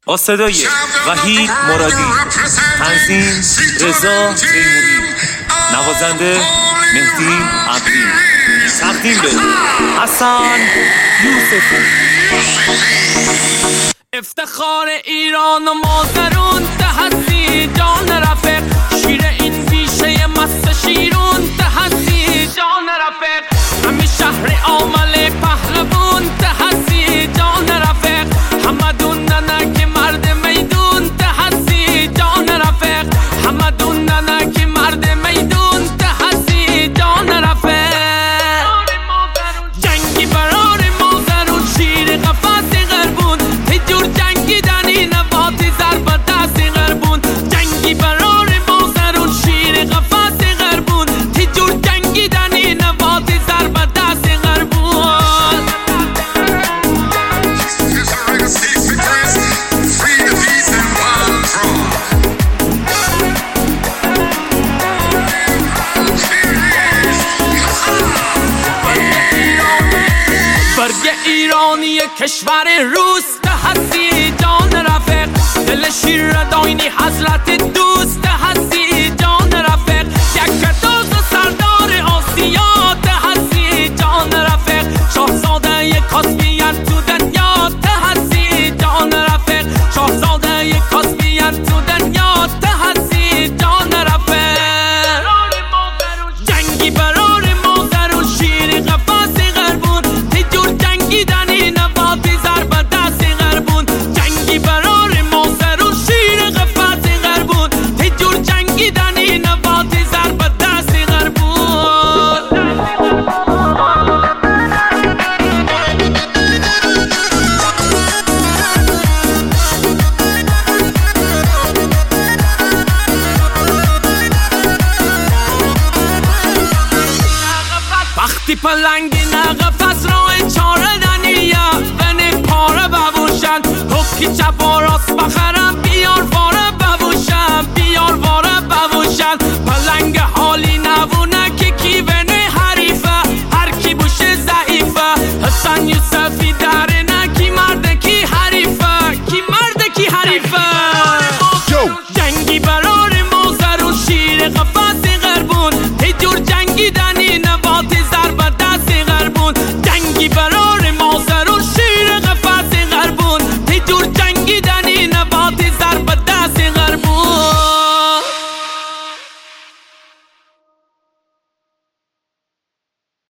با صدای وحید مرادی، تنظیم رضا تیموری، نوازنده مهدی عبدی، تقدیم به حسن یوسفی. افتخار ایران و مازرون تهسی جان رفیق، شیر این بیشه مست شیرون تهسی جان رفیق، همین شهر عامل پهلوون تهسی جان رفیق، همدون ننک مرد میدون تهسی جان رفیق، همدون ننک مرد میدون تهسی جان رفیق. جنگی برار مازرون شیر قفس غربون، هجور جنگیدنی نباتی ضرب دست غربون، جنگی برار مازرون شیر قفس غربون، هجور جنگیدنی نباتی ضرب دست غربون. برگ ایرانی کشور روس هستی جان رفیق، دل شیر داینی حضرت دوست هستی جان رفیق، یک دوز سردار آسیا هستی جان رفیق، شاهزاده کاسپیان تو دنیا هستی جان رفیق، شاهزاده کاسپیان تو دنیا هستی جان رفیق. جنگی برار مازرون شیر قفس غربون، هجور جنگیدنی نباتی ضرب دست غربون، جنگی برار مازرون شیر قفس غربون، هجور جنگیدنی نباتی ضرب دست غربون. وقتی پلنگی نقفس راه چاره دنیا بنی پاره ببوشن، حکی چپ